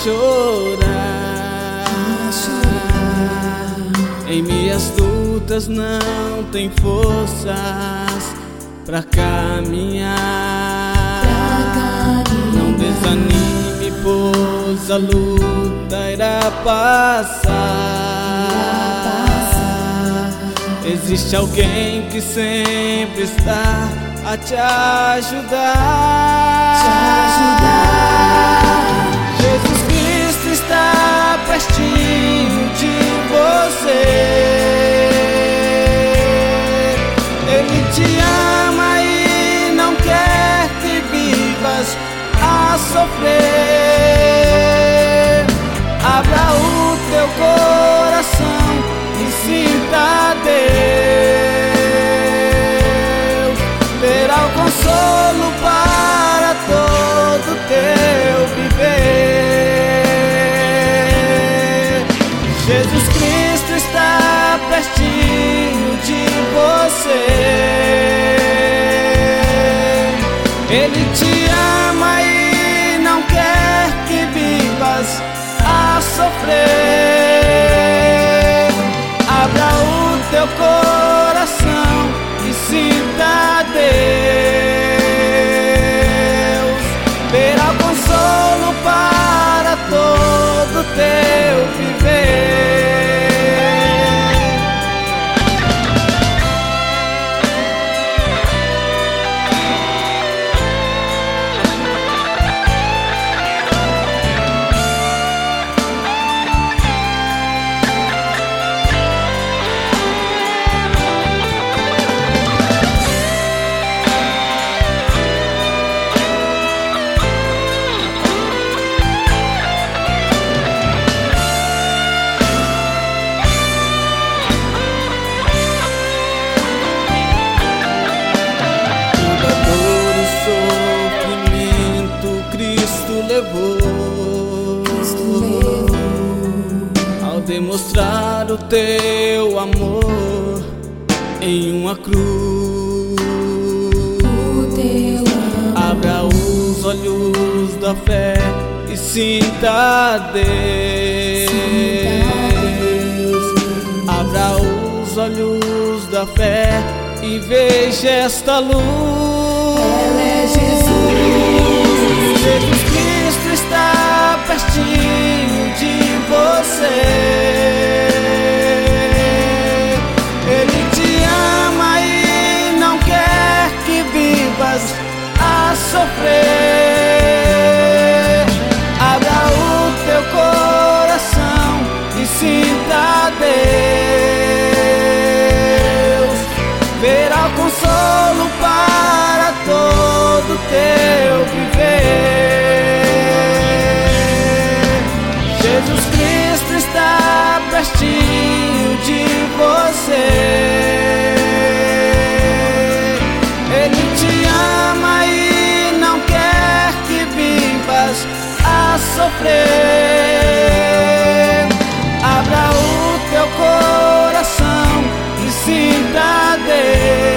chorar. Em minhas lutas não tem forças pra caminhar. Não desanime, pois a luta irá passar. Existe alguém que sempre está a te ajudar. Jesus Cristo está pertinho de você. Ele te ama e não quer que vivas a sofrer. Abra o teu coração e sinta Deus. Terá o consolo para todo teu viver. Jesus Cristo está pertinho de você. Ele te ama e não quer que vivas a sofrer. Abra o teu coração e sinta Deus. Terá consolo para todo teu viver. Ao demonstrar o teu amor em uma cruz, abra os olhos da fé e sinta Deus. Abra os olhos da fé e veja esta luz. Ela é Jesus. Jesus Cristo está pertinho de você. Ele te ama e não quer que vivas a sofrer. Abra o teu coração e sinta Deus. Verá o consolo para todo teu viver. Jesus Cristo está pertinho de você. Ele te ama e não quer que vivas a sofrer. Abra o teu coração e sinta Deus.